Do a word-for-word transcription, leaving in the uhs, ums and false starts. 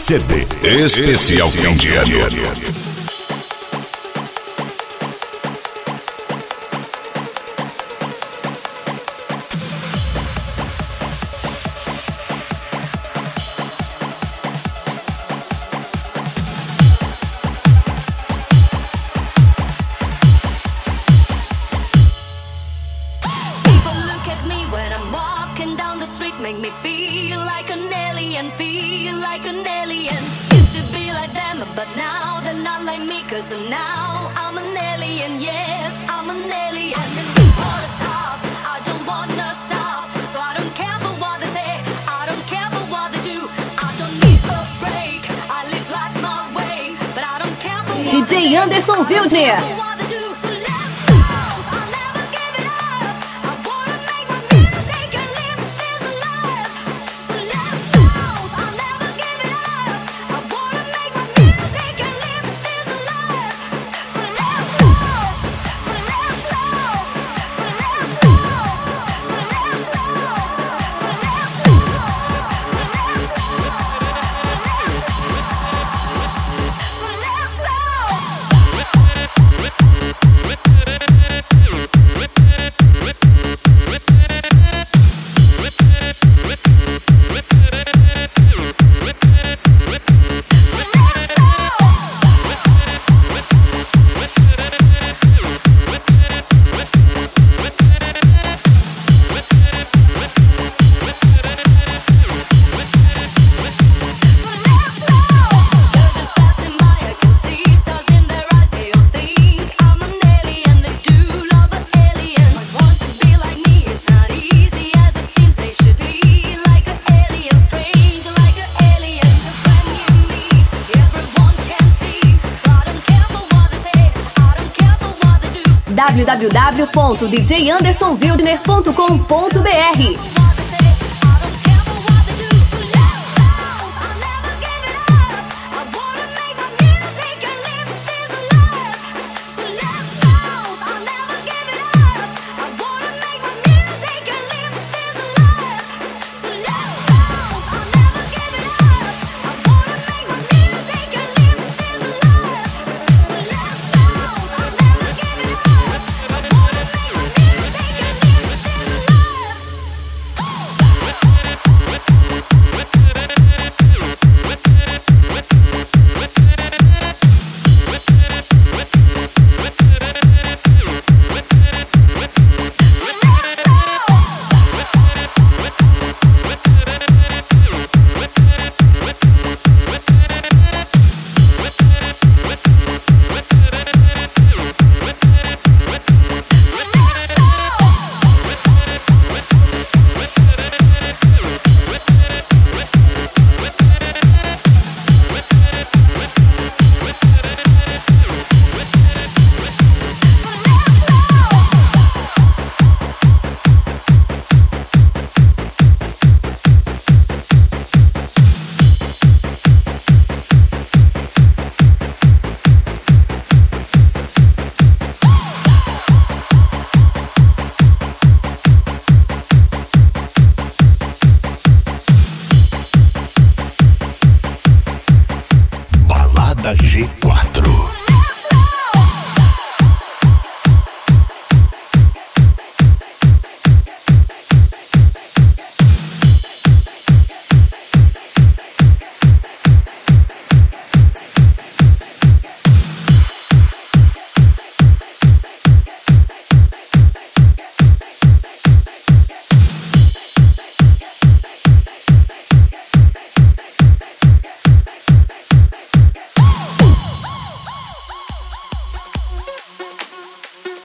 C D especial fim de ano. Make me feel like an alien, feel like an alien. Used to be like them, but now they're not like me. Cause now I'm an alien, yes, I'm an alien. I can do all the talk, I don't wanna stop. So I don't care for what they say, I don't care for what they do. I don't need a break, I live life my way. But I don't care for what D J Anderson Wildner. w w w ponto d j anderson wildner ponto com ponto b r. G